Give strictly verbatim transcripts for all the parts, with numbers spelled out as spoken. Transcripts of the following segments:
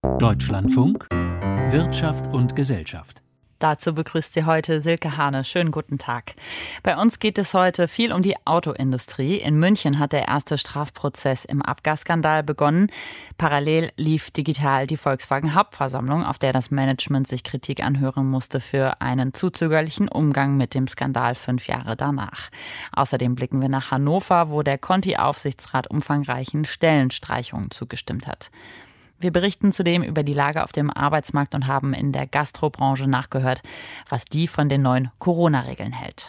Deutschlandfunk Wirtschaft und Gesellschaft. Dazu begrüßt Sie heute Silke Hane. Schönen guten Tag. Bei uns geht es heute viel um die Autoindustrie. In München hat der erste Strafprozess im Abgasskandal begonnen. Parallel lief digital die Volkswagen-Hauptversammlung, auf der das Management sich Kritik anhören musste für einen zu zögerlichen Umgang mit dem Skandal fünf Jahre danach. Außerdem blicken wir nach Hannover, wo der Conti-Aufsichtsrat umfangreichen Stellenstreichungen zugestimmt hat. Wir berichten zudem über die Lage auf dem Arbeitsmarkt und haben in der Gastrobranche nachgehört, was die von den neuen Corona-Regeln hält.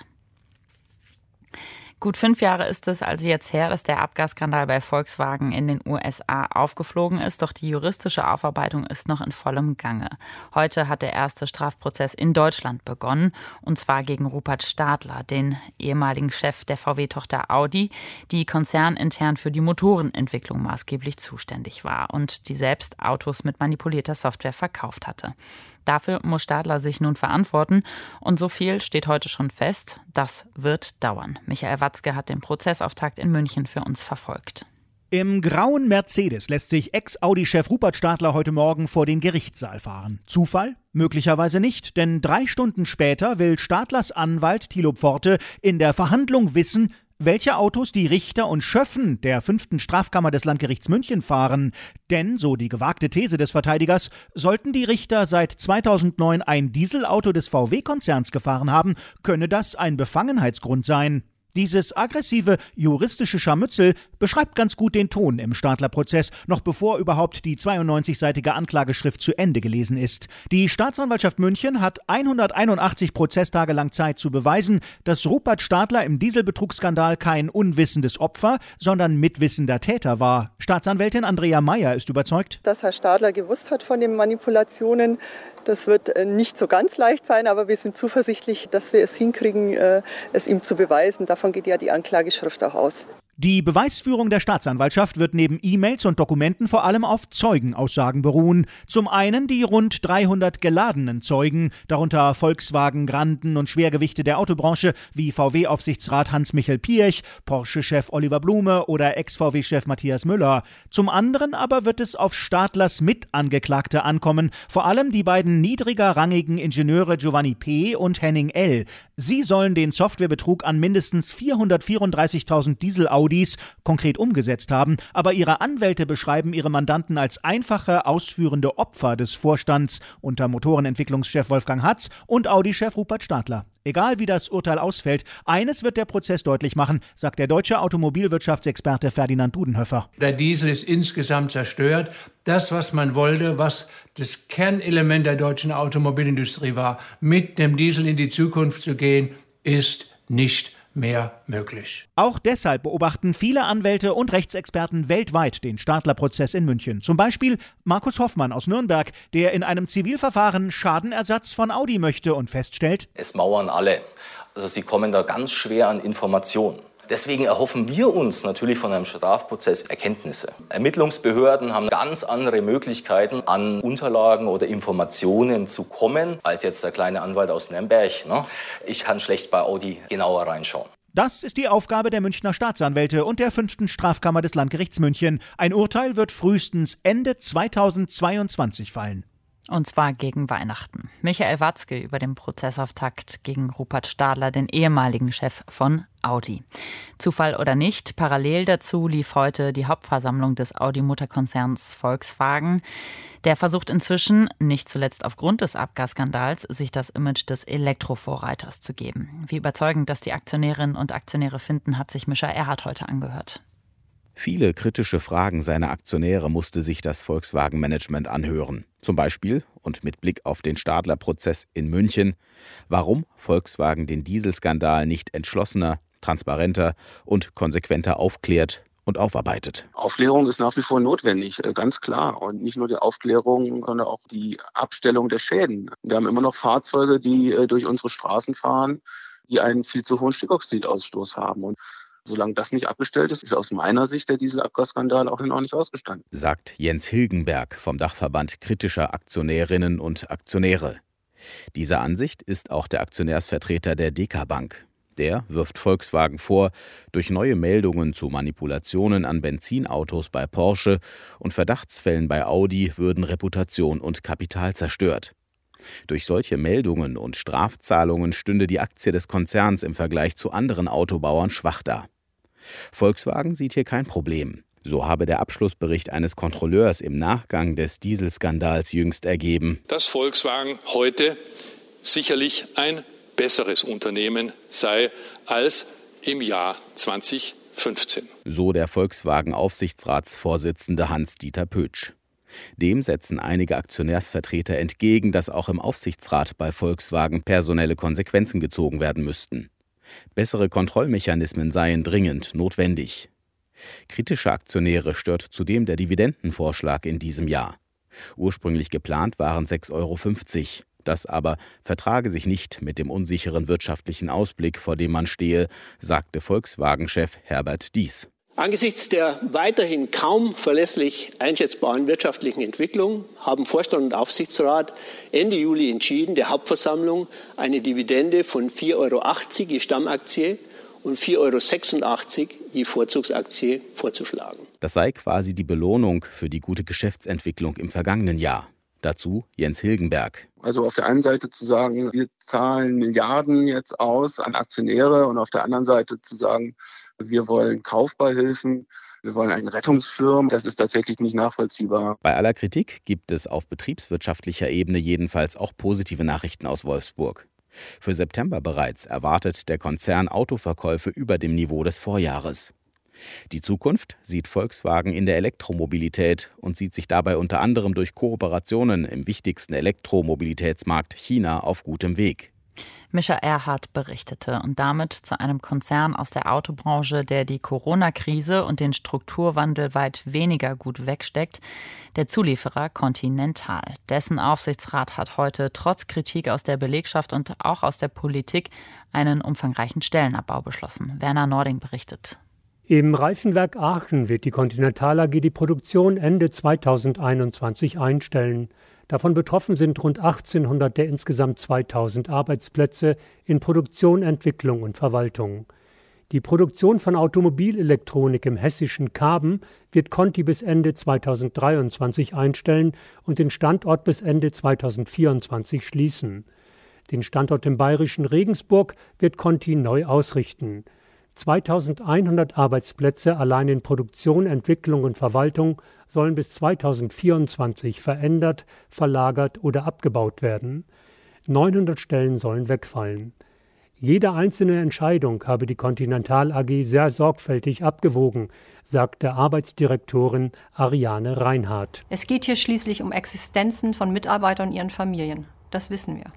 Gut fünf Jahre ist es also jetzt her, dass der Abgasskandal bei Volkswagen in den U S A aufgeflogen ist, doch die juristische Aufarbeitung ist noch in vollem Gange. Heute hat der erste Strafprozess in Deutschland begonnen, und zwar gegen Rupert Stadler, den ehemaligen Chef der V W-Tochter Audi, die konzernintern für die Motorenentwicklung maßgeblich zuständig war und die selbst Autos mit manipulierter Software verkauft hatte. Dafür muss Stadler sich nun verantworten, und so viel steht heute schon fest, das wird dauern. Michael Watzke hat den Prozessauftakt in München für uns verfolgt. Im grauen Mercedes lässt sich Ex-Audi-Chef Rupert Stadler heute Morgen vor den Gerichtssaal fahren. Zufall? Möglicherweise nicht, denn drei Stunden später will Stadlers Anwalt Thilo Pforte in der Verhandlung wissen, welche Autos die Richter und Schöffen der fünften Strafkammer des Landgerichts München fahren. Denn, so die gewagte These des Verteidigers, sollten die Richter seit zweitausendneun ein Dieselauto des V W-Konzerns gefahren haben, könne das ein Befangenheitsgrund sein. Dieses aggressive juristische Scharmützel beschreibt ganz gut den Ton im Stadler-Prozess, noch bevor überhaupt die zweiundneunzigseitige Anklageschrift zu Ende gelesen ist. Die Staatsanwaltschaft München hat hunderteinundachtzig Prozesstage lang Zeit zu beweisen, dass Rupert Stadler im Dieselbetrugsskandal kein unwissendes Opfer, sondern mitwissender Täter war. Staatsanwältin Andrea Meyer ist überzeugt, dass Herr Stadler gewusst hat von den Manipulationen. Das wird nicht so ganz leicht sein, aber wir sind zuversichtlich, dass wir es hinkriegen, es ihm zu beweisen. Davon geht ja die Anklageschrift auch aus. Die Beweisführung der Staatsanwaltschaft wird neben E-Mails und Dokumenten vor allem auf Zeugenaussagen beruhen. Zum einen die rund dreihundert geladenen Zeugen, darunter Volkswagen-Granden und Schwergewichte der Autobranche wie V W-Aufsichtsrat Hans-Michel Piech, Porsche-Chef Oliver Blume oder Ex-V W-Chef Matthias Müller. Zum anderen aber wird es auf Stadlers Mitangeklagte ankommen, vor allem die beiden niedrigerrangigen Ingenieure Giovanni P. und Henning L. Sie sollen den Softwarebetrug an mindestens vierhundertvierunddreißigtausend Diesel-Autos konkret umgesetzt haben, aber ihre Anwälte beschreiben ihre Mandanten als einfache, ausführende Opfer des Vorstands unter Motorenentwicklungschef Wolfgang Hatz und Audi-Chef Rupert Stadler. Egal wie das Urteil ausfällt, eines wird der Prozess deutlich machen, sagt der deutsche Automobilwirtschaftsexperte Ferdinand Dudenhöfer. Der Diesel ist insgesamt zerstört. Das, was man wollte, was das Kernelement der deutschen Automobilindustrie war, mit dem Diesel in die Zukunft zu gehen, ist nicht mehr möglich. Auch deshalb beobachten viele Anwälte und Rechtsexperten weltweit den Stadler-Prozess in München. Zum Beispiel Markus Hoffmann aus Nürnberg, der in einem Zivilverfahren Schadenersatz von Audi möchte und feststellt: Es mauern alle. Also sie kommen da ganz schwer an Informationen. Deswegen erhoffen wir uns natürlich von einem Strafprozess Erkenntnisse. Ermittlungsbehörden haben ganz andere Möglichkeiten, an Unterlagen oder Informationen zu kommen, als jetzt der kleine Anwalt aus Nürnberg. Ne? Ich kann schlecht bei Audi genauer reinschauen. Das ist die Aufgabe der Münchner Staatsanwälte und der fünften Strafkammer des Landgerichts München. Ein Urteil wird frühestens Ende zweitausendzweiundzwanzig fallen. Und zwar gegen Weihnachten. Michael Watzke über den Prozessauftakt gegen Rupert Stadler, den ehemaligen Chef von Audi. Zufall oder nicht, parallel dazu lief heute die Hauptversammlung des Audi-Mutterkonzerns Volkswagen. Der versucht inzwischen, nicht zuletzt aufgrund des Abgasskandals, sich das Image des Elektrovorreiters zu geben. Wie überzeugend das die Aktionärinnen und Aktionäre finden, hat sich Mischa Erhardt heute angehört. Viele kritische Fragen seiner Aktionäre musste sich das Volkswagen-Management anhören. Zum Beispiel, und mit Blick auf den Stadler-Prozess in München, warum Volkswagen den Dieselskandal nicht entschlossener, transparenter und konsequenter aufklärt und aufarbeitet. Aufklärung ist nach wie vor notwendig, ganz klar. Und nicht nur die Aufklärung, sondern auch die Abstellung der Schäden. Wir haben immer noch Fahrzeuge, die durch unsere Straßen fahren, die einen viel zu hohen Stickoxidausstoß haben. Und solange das nicht abgestellt ist, ist aus meiner Sicht der Dieselabgasskandal auch noch nicht ausgestanden. Sagt Jens Hilgenberg vom Dachverband kritischer Aktionärinnen und Aktionäre. Dieser Ansicht ist auch der Aktionärsvertreter der Deka Bank. Der wirft Volkswagen vor, durch neue Meldungen zu Manipulationen an Benzinautos bei Porsche und Verdachtsfällen bei Audi würden Reputation und Kapital zerstört. Durch solche Meldungen und Strafzahlungen stünde die Aktie des Konzerns im Vergleich zu anderen Autobauern schwach da. Volkswagen sieht hier kein Problem. So habe der Abschlussbericht eines Kontrolleurs im Nachgang des Dieselskandals jüngst ergeben, dass Volkswagen heute sicherlich ein besseres Unternehmen sei als im Jahr zweitausendfünfzehn. So der Volkswagen-Aufsichtsratsvorsitzende Hans-Dieter Pötsch. Dem setzen einige Aktionärsvertreter entgegen, dass auch im Aufsichtsrat bei Volkswagen personelle Konsequenzen gezogen werden müssten. Bessere Kontrollmechanismen seien dringend notwendig. Kritische Aktionäre stört zudem der Dividendenvorschlag in diesem Jahr. Ursprünglich geplant waren sechs Euro fünfzig. Das aber vertrage sich nicht mit dem unsicheren wirtschaftlichen Ausblick, vor dem man stehe, sagte Volkswagen-Chef Herbert Diess. Angesichts der weiterhin kaum verlässlich einschätzbaren wirtschaftlichen Entwicklung haben Vorstand und Aufsichtsrat Ende Juli entschieden, der Hauptversammlung eine Dividende von vier Euro achtzig je Stammaktie und vier Euro sechsundachtzig je Vorzugsaktie vorzuschlagen. Das sei quasi die Belohnung für die gute Geschäftsentwicklung im vergangenen Jahr. Dazu Jens Hilgenberg. Also auf der einen Seite zu sagen, wir zahlen Milliarden jetzt aus an Aktionäre und auf der anderen Seite zu sagen, wir wollen Kaufbeihilfen, wir wollen einen Rettungsschirm, das ist tatsächlich nicht nachvollziehbar. Bei aller Kritik gibt es auf betriebswirtschaftlicher Ebene jedenfalls auch positive Nachrichten aus Wolfsburg. Für September bereits erwartet der Konzern Autoverkäufe über dem Niveau des Vorjahres. Die Zukunft sieht Volkswagen in der Elektromobilität und sieht sich dabei unter anderem durch Kooperationen im wichtigsten Elektromobilitätsmarkt China auf gutem Weg. Mischa Erhardt berichtete und damit zu einem Konzern aus der Autobranche, der die Corona-Krise und den Strukturwandel weit weniger gut wegsteckt, der Zulieferer Continental. Dessen Aufsichtsrat hat heute trotz Kritik aus der Belegschaft und auch aus der Politik einen umfangreichen Stellenabbau beschlossen. Werner Nording berichtet. Im Reifenwerk Aachen wird die Continental A G die Produktion Ende zweitausendeinundzwanzig einstellen. Davon betroffen sind rund achtzehnhundert der insgesamt zweitausend Arbeitsplätze in Produktion, Entwicklung und Verwaltung. Die Produktion von Automobilelektronik im hessischen Karben wird Conti bis Ende zweitausenddreiundzwanzig einstellen und den Standort bis Ende zweitausendvierundzwanzig schließen. Den Standort im bayerischen Regensburg wird Conti neu ausrichten. zweitausendeinhundert Arbeitsplätze allein in Produktion, Entwicklung und Verwaltung sollen bis zweitausendvierundzwanzig verändert, verlagert oder abgebaut werden. neunhundert Stellen sollen wegfallen. Jede einzelne Entscheidung habe die Continental A G sehr sorgfältig abgewogen, sagte Arbeitsdirektorin Ariane Reinhardt. Es geht hier schließlich um Existenzen von Mitarbeitern und ihren Familien. Das wissen wir.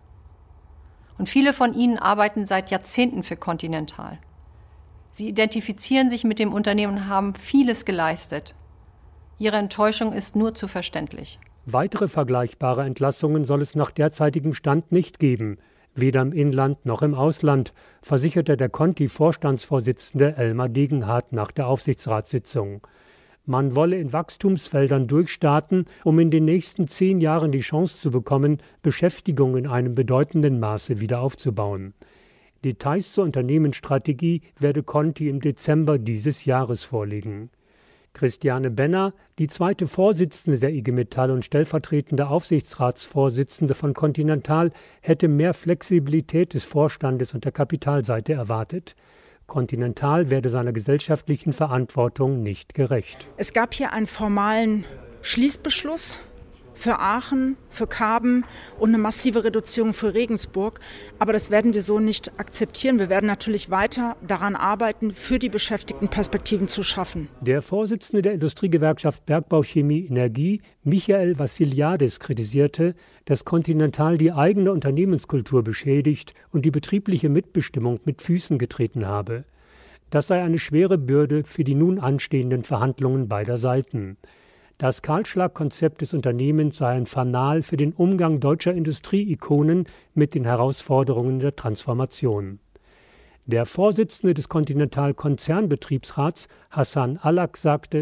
Und viele von ihnen arbeiten seit Jahrzehnten für Continental. Sie identifizieren sich mit dem Unternehmen und haben vieles geleistet. Ihre Enttäuschung ist nur zu verständlich. Weitere vergleichbare Entlassungen soll es nach derzeitigem Stand nicht geben, weder im Inland noch im Ausland, versicherte der Conti-Vorstandsvorsitzende Elmar Degenhardt nach der Aufsichtsratssitzung. Man wolle in Wachstumsfeldern durchstarten, um in den nächsten zehn Jahren die Chance zu bekommen, Beschäftigung in einem bedeutenden Maße wieder aufzubauen. Details zur Unternehmensstrategie werde Conti im Dezember dieses Jahres vorlegen. Christiane Benner, die zweite Vorsitzende der I G Metall und stellvertretende Aufsichtsratsvorsitzende von Continental, hätte mehr Flexibilität des Vorstandes und der Kapitalseite erwartet. Continental werde seiner gesellschaftlichen Verantwortung nicht gerecht. Es gab hier einen formalen Schließbeschluss für Aachen, für Karben und eine massive Reduzierung für Regensburg. Aber das werden wir so nicht akzeptieren. Wir werden natürlich weiter daran arbeiten, für die Beschäftigten Perspektiven zu schaffen. Der Vorsitzende der Industriegewerkschaft Bergbau Chemie Energie, Michael Vassiliadis, kritisierte, dass Continental die eigene Unternehmenskultur beschädigt und die betriebliche Mitbestimmung mit Füßen getreten habe. Das sei eine schwere Bürde für die nun anstehenden Verhandlungen beider Seiten. Das Kahlschlagkonzept des Unternehmens sei ein Fanal für den Umgang deutscher Industrieikonen mit den Herausforderungen der Transformation. Der Vorsitzende des Continental-Konzernbetriebsrats, Hassan Alak, sagte,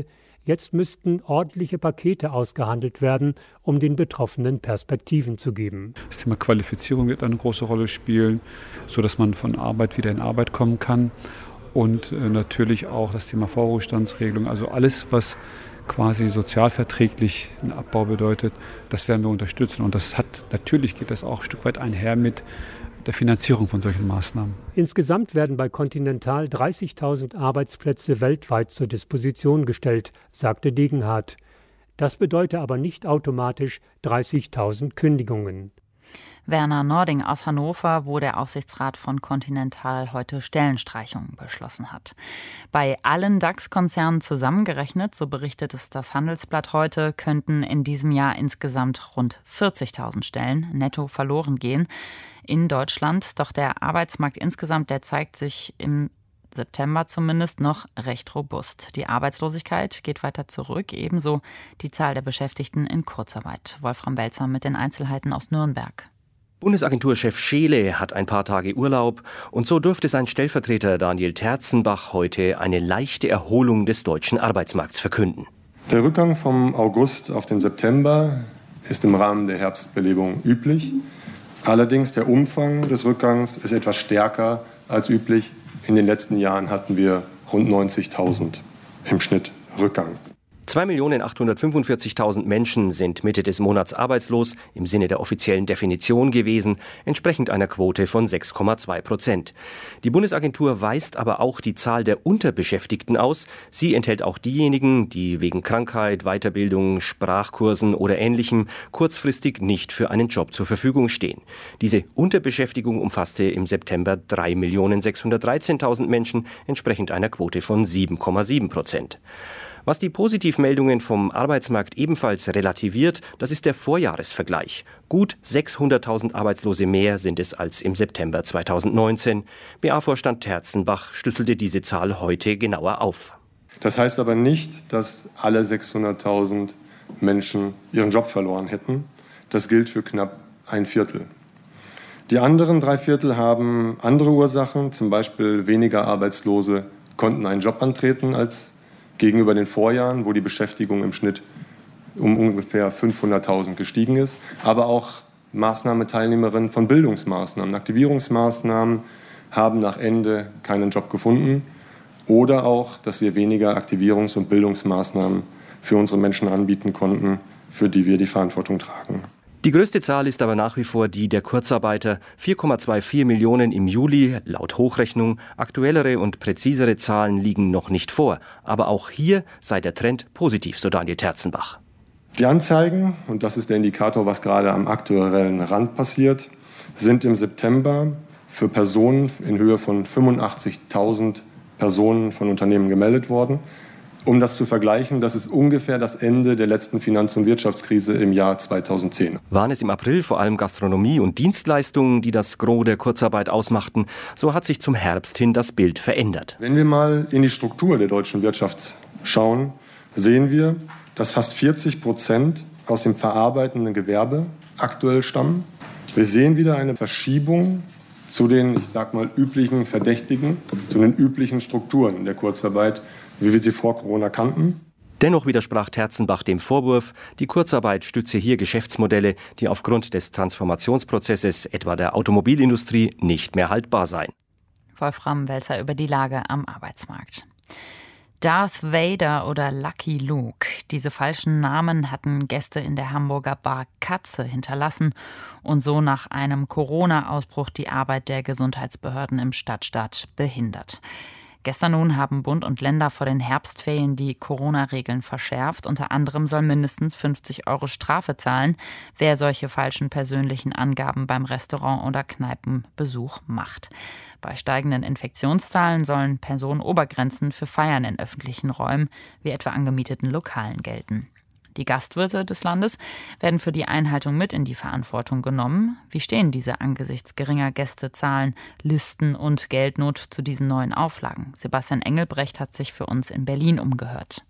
Jetzt müssten ordentliche Pakete ausgehandelt werden, um den Betroffenen Perspektiven zu geben. Das Thema Qualifizierung wird eine große Rolle spielen, sodass man von Arbeit wieder in Arbeit kommen kann. Und natürlich auch das Thema Vorruhestandsregelung, also alles, was quasi sozialverträglich einen Abbau bedeutet, das werden wir unterstützen. Und das hat, natürlich geht das auch ein Stück weit einher mit der Finanzierung von solchen Maßnahmen. Insgesamt werden bei Continental dreißigtausend Arbeitsplätze weltweit zur Disposition gestellt, sagte Degenhardt. Das bedeutet aber nicht automatisch dreißigtausend Kündigungen. Werner Nording aus Hannover, wo der Aufsichtsrat von Continental heute Stellenstreichungen beschlossen hat. Bei allen DAX-Konzernen zusammengerechnet, so berichtet es das Handelsblatt heute, könnten in diesem Jahr insgesamt rund vierzigtausend Stellen netto verloren gehen in Deutschland. Doch der Arbeitsmarkt insgesamt, der zeigt sich im September zumindest noch recht robust. Die Arbeitslosigkeit geht weiter zurück, ebenso die Zahl der Beschäftigten in Kurzarbeit. Wolfram Welzer mit den Einzelheiten aus Nürnberg. Bundesagenturchef Scheele hat ein paar Tage Urlaub und so dürfte sein Stellvertreter Daniel Terzenbach heute eine leichte Erholung des deutschen Arbeitsmarkts verkünden. Der Rückgang vom August auf den September ist im Rahmen der Herbstbelebung üblich. Allerdings der Umfang des Rückgangs ist etwas stärker als üblich. In den letzten Jahren hatten wir rund neunzigtausend im Schnitt Rückgang. zwei Millionen achthundertfünfundvierzigtausend Menschen sind Mitte des Monats arbeitslos, im Sinne der offiziellen Definition gewesen, entsprechend einer Quote von sechs Komma zwei Prozent. Die Bundesagentur weist aber auch die Zahl der Unterbeschäftigten aus. Sie enthält auch diejenigen, die wegen Krankheit, Weiterbildung, Sprachkursen oder Ähnlichem kurzfristig nicht für einen Job zur Verfügung stehen. Diese Unterbeschäftigung umfasste im September drei Millionen sechshundertdreizehntausend Menschen, entsprechend einer Quote von sieben Komma sieben Prozent. Was die Positivmeldungen vom Arbeitsmarkt ebenfalls relativiert, das ist der Vorjahresvergleich. Gut sechshunderttausend Arbeitslose mehr sind es als im September zweitausendneunzehn. B A-Vorstand Terzenbach schlüsselte diese Zahl heute genauer auf. Das heißt aber nicht, dass alle sechshunderttausend Menschen ihren Job verloren hätten. Das gilt für knapp ein Viertel. Die anderen drei Viertel haben andere Ursachen, zum Beispiel weniger Arbeitslose konnten einen Job antreten als gegenüber den Vorjahren, wo die Beschäftigung im Schnitt um ungefähr fünfhunderttausend gestiegen ist, aber auch Maßnahmeteilnehmerinnen von Bildungsmaßnahmen, Aktivierungsmaßnahmen haben nach Ende keinen Job gefunden oder auch, dass wir weniger Aktivierungs- und Bildungsmaßnahmen für unsere Menschen anbieten konnten, für die wir die Verantwortung tragen. Die größte Zahl ist aber nach wie vor die der Kurzarbeiter. vier Komma vierundzwanzig Millionen im Juli, laut Hochrechnung. Aktuellere und präzisere Zahlen liegen noch nicht vor. Aber auch hier sei der Trend positiv, so Daniel Terzenbach. Die Anzeigen, und das ist der Indikator, was gerade am aktuellen Rand passiert, sind im September für Personen in Höhe von fünfundachtzigtausend Personen von Unternehmen gemeldet worden. Um das zu vergleichen, das ist ungefähr das Ende der letzten Finanz- und Wirtschaftskrise im Jahr zweitausendzehn. Waren es im April vor allem Gastronomie und Dienstleistungen, die das Gros der Kurzarbeit ausmachten, so hat sich zum Herbst hin das Bild verändert. Wenn wir mal in die Struktur der deutschen Wirtschaft schauen, sehen wir, dass fast vierzig Prozent aus dem verarbeitenden Gewerbe aktuell stammen. Wir sehen wieder eine Verschiebung zu den, ich sag mal, üblichen Verdächtigen, zu den üblichen Strukturen der Kurzarbeit, wie wir sie vor Corona kannten. Dennoch widersprach Terzenbach dem Vorwurf, die Kurzarbeit stütze hier Geschäftsmodelle, die aufgrund des Transformationsprozesses, etwa der Automobilindustrie, nicht mehr haltbar seien. Wolfram Welzer über die Lage am Arbeitsmarkt. Darth Vader oder Lucky Luke. Diese falschen Namen hatten Gäste in der Hamburger Bar Katze hinterlassen und so nach einem Corona-Ausbruch die Arbeit der Gesundheitsbehörden im Stadtstaat behindert. Gestern nun haben Bund und Länder vor den Herbstferien die Corona-Regeln verschärft. Unter anderem soll mindestens fünfzig Euro Strafe zahlen, wer solche falschen persönlichen Angaben beim Restaurant- oder Kneipenbesuch macht. Bei steigenden Infektionszahlen sollen Personenobergrenzen für Feiern in öffentlichen Räumen, wie etwa angemieteten Lokalen, gelten. Die Gastwirte des Landes werden für die Einhaltung mit in die Verantwortung genommen. Wie stehen diese angesichts geringer Gästezahlen, Listen und Geldnot zu diesen neuen Auflagen? Sebastian Engelbrecht hat sich für uns in Berlin umgehört.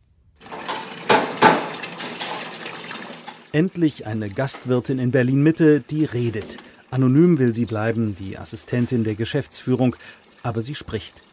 Endlich eine Gastwirtin in Berlin-Mitte, die redet. Anonym will sie bleiben, die Assistentin der Geschäftsführung, aber sie spricht.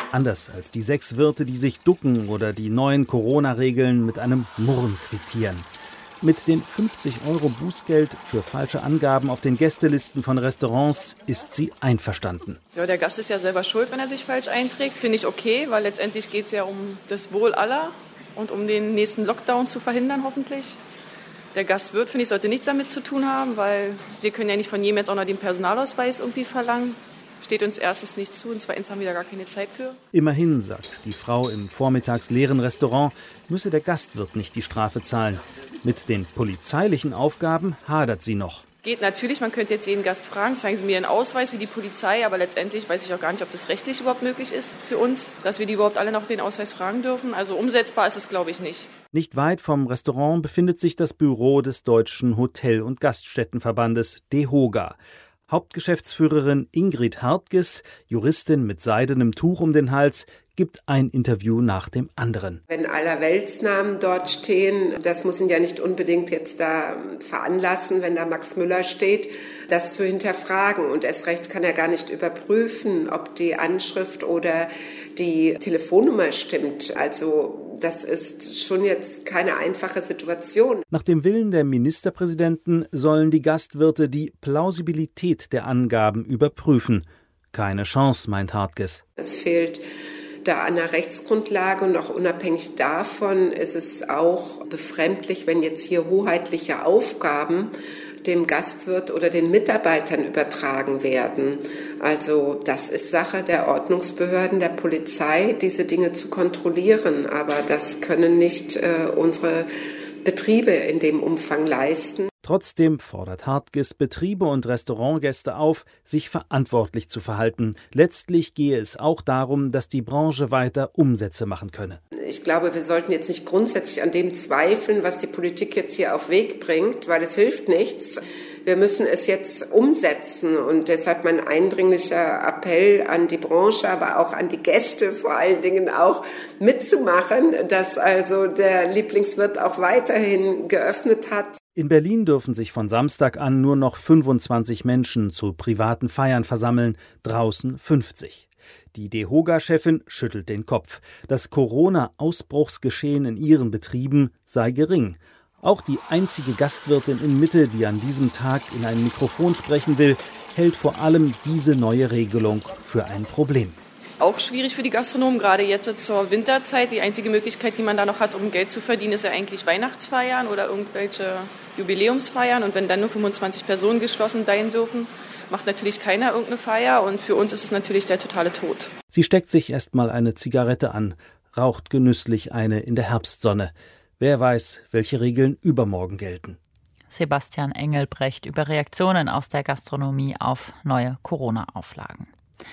Anders als die sechs Wirte, die sich ducken oder die neuen Corona-Regeln mit einem Murren quittieren. Mit den fünfzig Euro Bußgeld für falsche Angaben auf den Gästelisten von Restaurants ist sie einverstanden. Ja, der Gast ist ja selber schuld, wenn er sich falsch einträgt. Finde ich okay, weil letztendlich geht es ja um das Wohl aller und um den nächsten Lockdown zu verhindern, hoffentlich. Der Gastwirt, finde ich, sollte nichts damit zu tun haben, weil wir können ja nicht von jedem jetzt auch noch den Personalausweis irgendwie verlangen. Steht uns erstens nicht zu und zweitens haben wir da gar keine Zeit für. Immerhin, sagt die Frau im vormittags leeren Restaurant, müsse der Gastwirt nicht die Strafe zahlen. Mit den polizeilichen Aufgaben hadert sie noch. Geht natürlich, man könnte jetzt jeden Gast fragen, zeigen Sie mir Ihren Ausweis wie die Polizei, aber letztendlich weiß ich auch gar nicht, ob das rechtlich überhaupt möglich ist für uns, dass wir die überhaupt alle noch den Ausweis fragen dürfen. Also umsetzbar ist es, glaube ich, nicht. Nicht weit vom Restaurant befindet sich das Büro des Deutschen Hotel- und Gaststättenverbandes DEHOGA. Hauptgeschäftsführerin Ingrid Hartges, Juristin mit seidenem Tuch um den Hals, gibt ein Interview nach dem anderen. Wenn Allerweltsnamen dort stehen, das muss ihn ja nicht unbedingt jetzt da veranlassen, wenn da Max Müller steht, das zu hinterfragen. Und erst recht kann er gar nicht überprüfen, ob die Anschrift oder die Telefonnummer stimmt. Also das ist schon jetzt keine einfache Situation. Nach dem Willen der Ministerpräsidenten sollen die Gastwirte die Plausibilität der Angaben überprüfen. Keine Chance, meint Hartges. Es fehlt da an der Rechtsgrundlage und auch unabhängig davon ist es auch befremdlich, wenn jetzt hier hoheitliche Aufgaben dem Gastwirt oder den Mitarbeitern übertragen werden. Also das ist Sache der Ordnungsbehörden, der Polizei, diese Dinge zu kontrollieren. Aber das können nicht äh, unsere Betriebe in dem Umfang leisten. Trotzdem fordert Hartges Betriebe und Restaurantgäste auf, sich verantwortlich zu verhalten. Letztlich gehe es auch darum, dass die Branche weiter Umsätze machen könne. Ich glaube, wir sollten jetzt nicht grundsätzlich an dem zweifeln, was die Politik jetzt hier auf Weg bringt, weil es hilft nichts. Wir müssen es jetzt umsetzen und deshalb mein eindringlicher Appell an die Branche, aber auch an die Gäste vor allen Dingen auch mitzumachen, dass also der Lieblingswirt auch weiterhin geöffnet hat. In Berlin dürfen sich von Samstag an nur noch fünfundzwanzig Menschen zu privaten Feiern versammeln, draußen fünfzig. Die DEHOGA-Chefin schüttelt den Kopf. Das Corona-Ausbruchsgeschehen in ihren Betrieben sei gering. Auch die einzige Gastwirtin in Mitte, die an diesem Tag in ein Mikrofon sprechen will, hält vor allem diese neue Regelung für ein Problem. Auch schwierig für die Gastronomen, gerade jetzt zur Winterzeit. Die einzige Möglichkeit, die man da noch hat, um Geld zu verdienen, ist ja eigentlich Weihnachtsfeiern oder irgendwelche Jubiläumsfeiern. Und wenn dann nur fünfundzwanzig Personen geschlossen sein dürfen, macht natürlich keiner irgendeine Feier. Und für uns ist es natürlich der totale Tod. Sie steckt sich erst mal eine Zigarette an, raucht genüsslich eine in der Herbstsonne. Wer weiß, welche Regeln übermorgen gelten. Sebastian Engelbrecht über Reaktionen aus der Gastronomie auf neue Corona-Auflagen.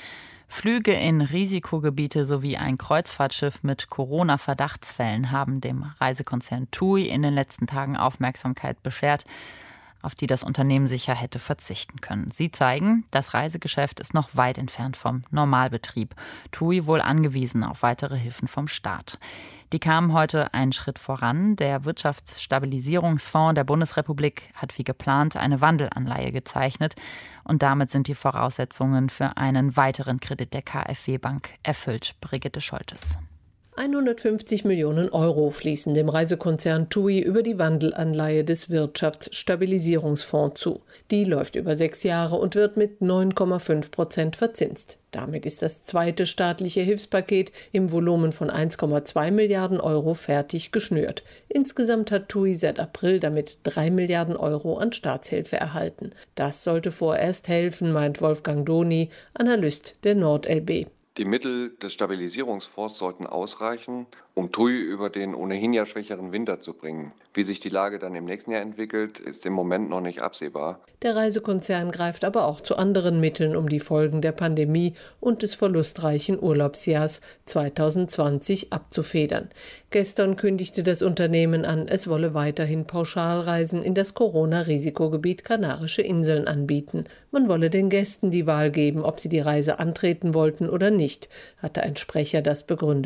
Flüge in Risikogebiete sowie ein Kreuzfahrtschiff mit Corona-Verdachtsfällen haben dem Reisekonzern TUI in den letzten Tagen Aufmerksamkeit beschert, auf die das Unternehmen sicher hätte verzichten können. Sie zeigen, das Reisegeschäft ist noch weit entfernt vom Normalbetrieb. TUI wohl angewiesen auf weitere Hilfen vom Staat. Die kamen heute einen Schritt voran. Der Wirtschaftsstabilisierungsfonds der Bundesrepublik hat wie geplant eine Wandelanleihe gezeichnet und damit sind die Voraussetzungen für einen weiteren Kredit der KfW-Bank erfüllt. Brigitte Scholtes. hundertfünfzig Millionen Euro fließen dem Reisekonzern TUI über die Wandelanleihe des Wirtschaftsstabilisierungsfonds zu. Die läuft über sechs Jahre und wird mit neun Komma fünf Prozent verzinst. Damit ist das zweite staatliche Hilfspaket im Volumen von eins Komma zwei Milliarden Euro fertig geschnürt. Insgesamt hat TUI seit April damit drei Milliarden Euro an Staatshilfe erhalten. Das sollte vorerst helfen, meint Wolfgang Doni, Analyst der NordLB. Die Mittel des Stabilisierungsfonds sollten ausreichen, um TUI über den ohnehin ja schwächeren Winter zu bringen. Wie sich die Lage dann im nächsten Jahr entwickelt, ist im Moment noch nicht absehbar. Der Reisekonzern greift aber auch zu anderen Mitteln, um die Folgen der Pandemie und des verlustreichen Urlaubsjahrs zwanzig zwanzig abzufedern. Gestern kündigte das Unternehmen an, es wolle weiterhin Pauschalreisen in das Corona-Risikogebiet Kanarische Inseln anbieten. Man wolle den Gästen die Wahl geben, ob sie die Reise antreten wollten oder nicht, hatte ein Sprecher das begründet.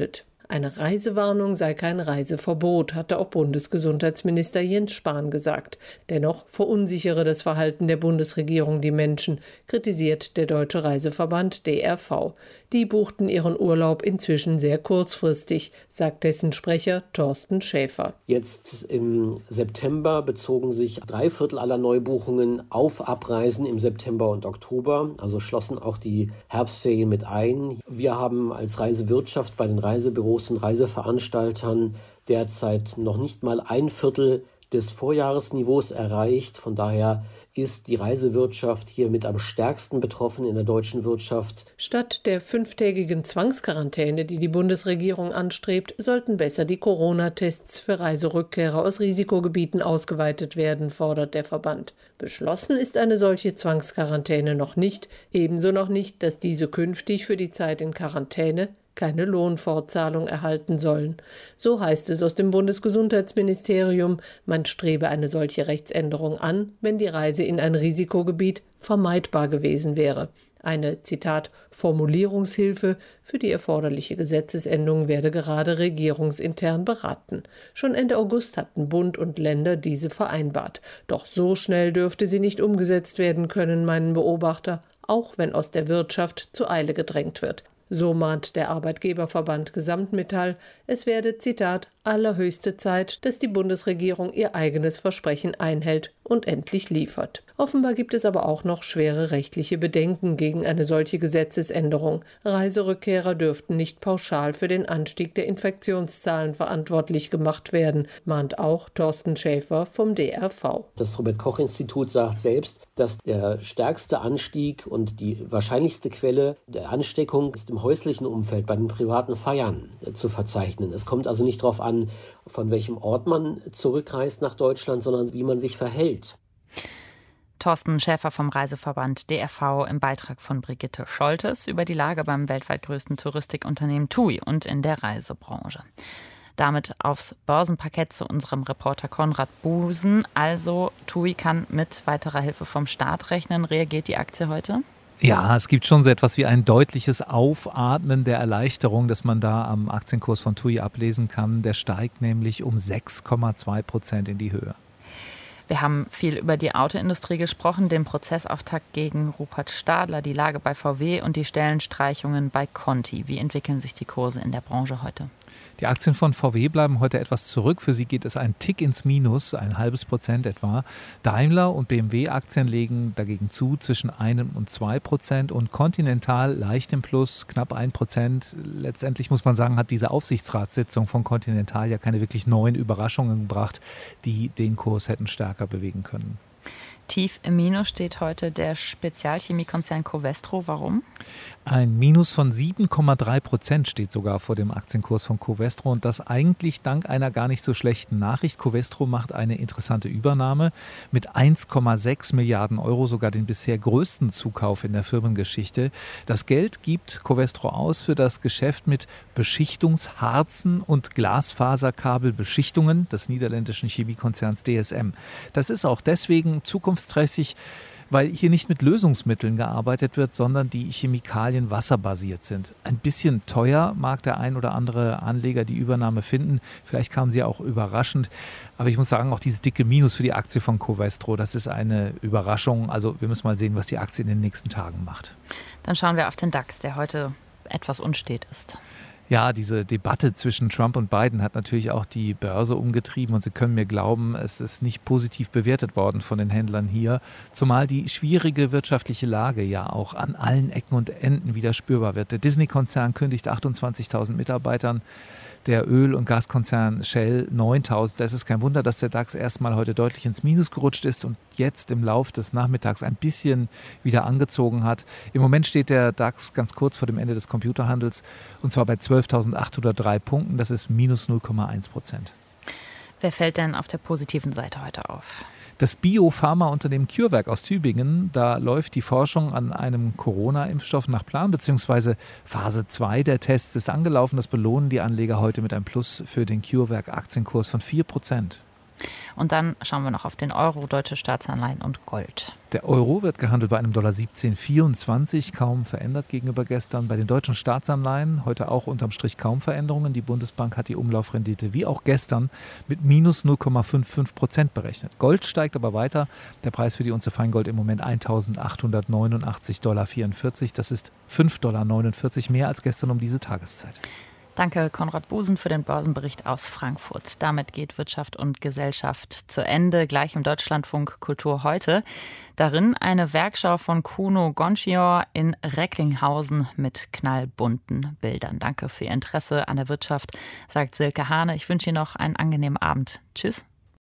Eine Reisewarnung sei kein Reiseverbot, hatte auch Bundesgesundheitsminister Jens Spahn gesagt. Dennoch verunsichere das Verhalten der Bundesregierung die Menschen, kritisiert der Deutsche Reiseverband D R V. Die buchten ihren Urlaub inzwischen sehr kurzfristig, sagt dessen Sprecher Thorsten Schäfer. Jetzt im September bezogen sich drei Viertel aller Neubuchungen auf Abreisen im September und Oktober, also schlossen auch die Herbstferien mit ein. Wir haben als Reisewirtschaft bei den Reisebüros und Reiseveranstaltern derzeit noch nicht mal ein Viertel des Vorjahresniveaus erreicht. Von daher ist die Reisewirtschaft hier mit am stärksten betroffen in der deutschen Wirtschaft. Statt der fünftägigen Zwangsquarantäne, die die Bundesregierung anstrebt, sollten besser die Corona-Tests für Reiserückkehrer aus Risikogebieten ausgeweitet werden, fordert der Verband. Beschlossen ist eine solche Zwangsquarantäne noch nicht, ebenso noch nicht, dass diese künftig für die Zeit in Quarantäne keine Lohnfortzahlung erhalten sollen. So heißt es aus dem Bundesgesundheitsministerium, man strebe eine solche Rechtsänderung an, wenn die Reise in ein Risikogebiet vermeidbar gewesen wäre. Eine, Zitat, Formulierungshilfe für die erforderliche Gesetzesänderung werde gerade regierungsintern beraten. Schon Ende August hatten Bund und Länder diese vereinbart. Doch so schnell dürfte sie nicht umgesetzt werden können, meinen Beobachter, auch wenn aus der Wirtschaft zur Eile gedrängt wird. So mahnt der Arbeitgeberverband Gesamtmetall, es werde, Zitat, allerhöchste Zeit, dass die Bundesregierung ihr eigenes Versprechen einhält und endlich liefert. Offenbar gibt es aber auch noch schwere rechtliche Bedenken gegen eine solche Gesetzesänderung. Reiserückkehrer dürften nicht pauschal für den Anstieg der Infektionszahlen verantwortlich gemacht werden, mahnt auch Thorsten Schäfer vom D R V. Das Robert-Koch-Institut sagt selbst, dass der stärkste Anstieg und die wahrscheinlichste Quelle der Ansteckung ist im häuslichen Umfeld, bei den privaten Feiern zu verzeichnen. Es kommt also nicht darauf an, von welchem Ort man zurückreist nach Deutschland, sondern wie man sich verhält. Thorsten Schäfer vom Reiseverband D R V im Beitrag von Brigitte Scholtes über die Lage beim weltweit größten Touristikunternehmen T U I und in der Reisebranche. Damit aufs Börsenparkett zu unserem Reporter Konrad Busen. Also T U I kann mit weiterer Hilfe vom Staat rechnen. Reagiert die Aktie heute? Ja, es gibt schon so etwas wie ein deutliches Aufatmen der Erleichterung, das man da am Aktienkurs von T U I ablesen kann. Der steigt nämlich um sechs Komma zwei Prozent in die Höhe. Wir haben viel über die Autoindustrie gesprochen, den Prozessauftakt gegen Rupert Stadler, die Lage bei V W und die Stellenstreichungen bei Conti. Wie entwickeln sich die Kurse in der Branche heute? Die Aktien von V W bleiben heute etwas zurück. Für sie geht es ein Tick ins Minus, ein halbes Prozent etwa. Daimler und B M W-Aktien legen dagegen zu zwischen einem und zwei Prozent und Continental leicht im Plus, knapp ein Prozent. Letztendlich muss man sagen, hat diese Aufsichtsratssitzung von Continental ja keine wirklich neuen Überraschungen gebracht, die den Kurs hätten stärker bewegen können. Tief im Minus steht heute der Spezialchemiekonzern Covestro. Warum? Ein Minus von sieben Komma drei Prozent steht sogar vor dem Aktienkurs von Covestro und das eigentlich dank einer gar nicht so schlechten Nachricht. Covestro macht eine interessante Übernahme mit eins Komma sechs Milliarden Euro, sogar den bisher größten Zukauf in der Firmengeschichte. Das Geld gibt Covestro aus für das Geschäft mit Beschichtungsharzen und Glasfaserkabelbeschichtungen des niederländischen Chemiekonzerns D S M. Das ist auch deswegen zukunftsträchtig, weil hier nicht mit Lösungsmitteln gearbeitet wird, sondern die Chemikalien wasserbasiert sind. Ein bisschen teuer mag der ein oder andere Anleger die Übernahme finden. Vielleicht kam sie auch überraschend. Aber ich muss sagen, auch dieses dicke Minus für die Aktie von Covestro, das ist eine Überraschung. Also wir müssen mal sehen, was die Aktie in den nächsten Tagen macht. Dann schauen wir auf den DAX, der heute etwas unstet ist. Ja, diese Debatte zwischen Trump und Biden hat natürlich auch die Börse umgetrieben und Sie können mir glauben, es ist nicht positiv bewertet worden von den Händlern hier, zumal die schwierige wirtschaftliche Lage ja auch an allen Ecken und Enden wieder spürbar wird. Der Disney-Konzern kündigt achtundzwanzigtausend Mitarbeitern, der Öl- und Gaskonzern Shell neuntausend. Da ist es kein Wunder, dass der DAX erstmal heute deutlich ins Minus gerutscht ist und jetzt im Lauf des Nachmittags ein bisschen wieder angezogen hat. Im Moment steht der DAX ganz kurz vor dem Ende des Computerhandels und zwar bei zwölftausendachthundertdrei Punkten. Das ist minus null Komma eins Prozent. Wer fällt denn auf der positiven Seite heute auf? Das Bio-Pharma-Unternehmen CureVac aus Tübingen, da läuft die Forschung an einem Corona-Impfstoff nach Plan, beziehungsweise Phase zwei der Tests ist angelaufen. Das belohnen die Anleger heute mit einem Plus für den CureVac-Aktienkurs von vier Prozent. Und dann schauen wir noch auf den Euro, deutsche Staatsanleihen und Gold. Der Euro wird gehandelt bei einem Dollar siebzehn Komma vierundzwanzig, kaum verändert gegenüber gestern. Bei den deutschen Staatsanleihen heute auch unterm Strich kaum Veränderungen. Die Bundesbank hat die Umlaufrendite wie auch gestern mit minus null Komma fünfundfünfzig Prozent berechnet. Gold steigt aber weiter. Der Preis für die Unze Feingold im Moment eintausendachthundertneunundachtzig Komma vierundvierzig Dollar. Das ist fünf Komma neunundvierzig Dollar mehr als gestern um diese Tageszeit. Danke, Konrad Busen, für den Börsenbericht aus Frankfurt. Damit geht Wirtschaft und Gesellschaft zu Ende. Gleich im Deutschlandfunk Kultur heute. Darin eine Werkschau von Kuno Gonchior in Recklinghausen mit knallbunten Bildern. Danke für Ihr Interesse an der Wirtschaft, sagt Silke Hane. Ich wünsche Ihnen noch einen angenehmen Abend. Tschüss.